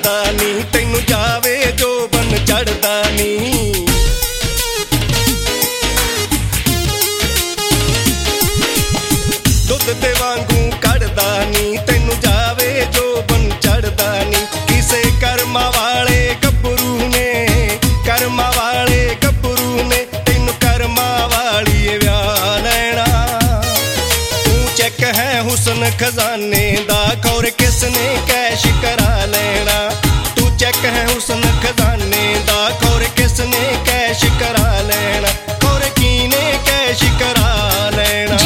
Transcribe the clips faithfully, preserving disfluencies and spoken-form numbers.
चढ़दा नी, तैनू जावे जो बन चढ़दा नी। दुध दे वांगू कढ़दा नी, तैनू जावे जो बन चढ़दा नी। किसे कर्मा वाले गभरू ने, कर्मा वाले गभरू ने तैनू कर्मा वाली व्याह लैना। तू चेक है हुस्न खजाने दा, खौर किसने कैश करा लेना। तू चेक है हुस्न खजाने दा, खौर किसने कैश करा लेना। खौर कीने कैश करा लेना।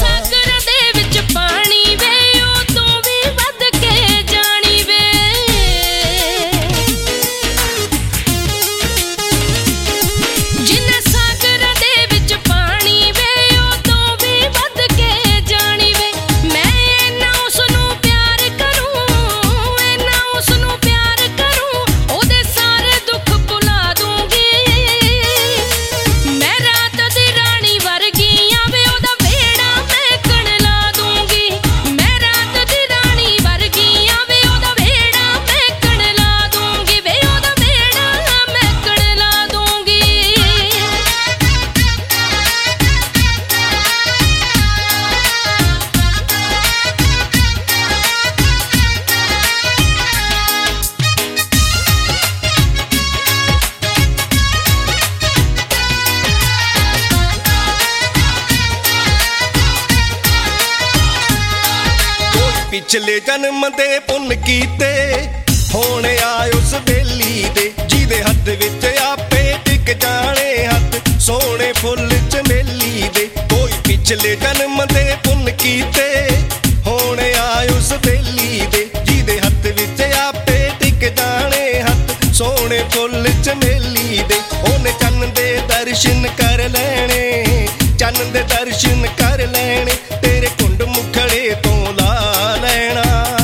पिछले जन्म दे पुन कीते होने आए उस बेली दे, जिदे हथ विच आपे टिक जाने हथ सोने फुल चमेली दे। कोई पिछले जन्म दे पुन कीते होने आए उस बेली दे, जिदे हथ विच आपे टिक जाने हथ सोने फुल चमेली दे। ओने चन्न दे दर्शन कर लेने, चन्न दे दर्शन कर लेने, तेरे कुंड मुखड़े तो ला लेना।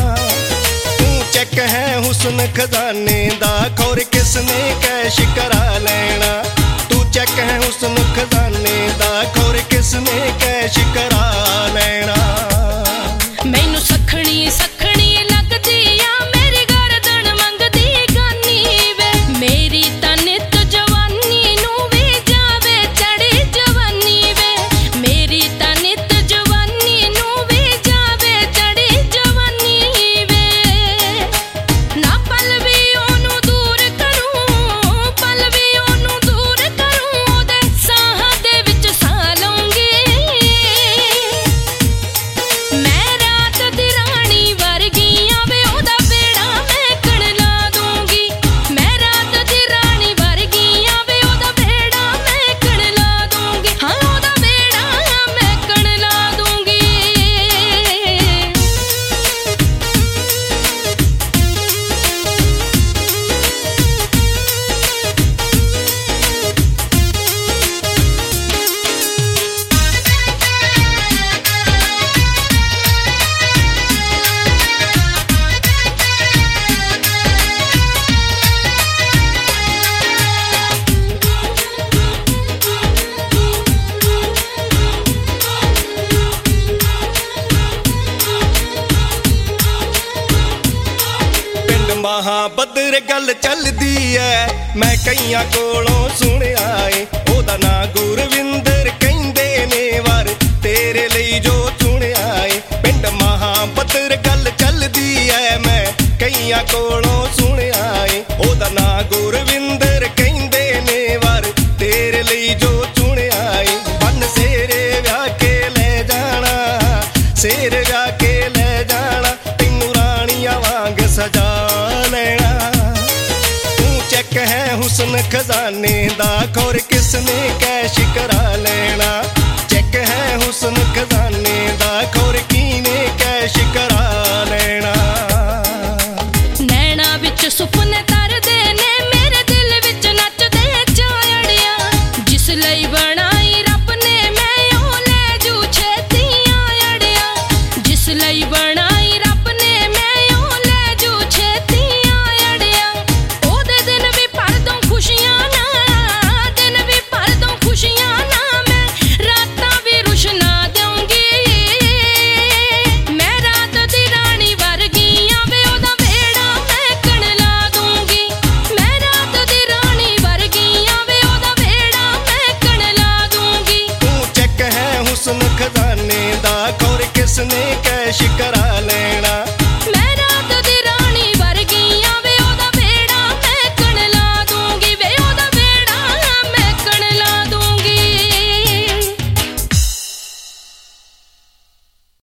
तू चेक है हुस्न खजाने दा, खौर किसने कैश करा लेना। तू चेक है हुस्न खजाने दा, खौर किसने कैश करा लेना। मैनू सखनी सखनी लगदी आ, मेरी गर्दन मंगदी गानी वे। मेरी तनित जवानी नू भी जावे चढ़ी जवानी वे। मेरी तनित जवानी नू भी जावे चढ़ी जवानी वे। ना पल भी ओनू दूर करूं, पल भी ओनू दूर करूं, ओदे साहां दे विच साह लऊंगी। मैं रात दी रानी वर्गी आवे, ओदा बेड़ा मैं कण ला दूंगी। मैं रात दी रानी वर्गी आवे, ओदा बेड़ा मैं कण ला दूंगी। हाँ ओदा बेड़ा मैं कण ला दूंगी। पिंड महाबदर गल चलदी ऐ, मैं कईयां कोलों सुनिया ऐ। ओदा नां गुरविंदर कहिंदे ने, वार तेरे लई जो चुनिया ऐ। पिंड महाबदर गल चलदी ऐ, मैं कईयां कोलों सुनिया ऐ। ओदा नां गुरविंदर कहिंदे ने, वार तेरे लई जो चुनिया ऐ। बन सेरे व्याह के ले जाना, सेरे व्याह के ले जाना, तैनू राणियां वांग सजा लेना। तू चेक है हुस्न खजाने दा, खौर किसने कैश करा लेना। चेक है हुस्न खजाने दा, खौर कीने कैश करा लेना। नैना विच सुपने तरदे ने, मेरे दिल विच नचदे चायड़िया। जिस लई बनाई रब ने मैं ओ ले जू छेती आयड़िया। जिस लई बनाई रब ने मैं ओ ले जू छेती आयड़िया। ओदे दिन भी भर दूं खुशियां ना, दिन भी भर दूं खुशियां ना, मैं रातां भी रुशना दूंगी। ਕਿਸਨੇ ਕੈਸ਼ ਕਰਾ ਲੈਣਾ।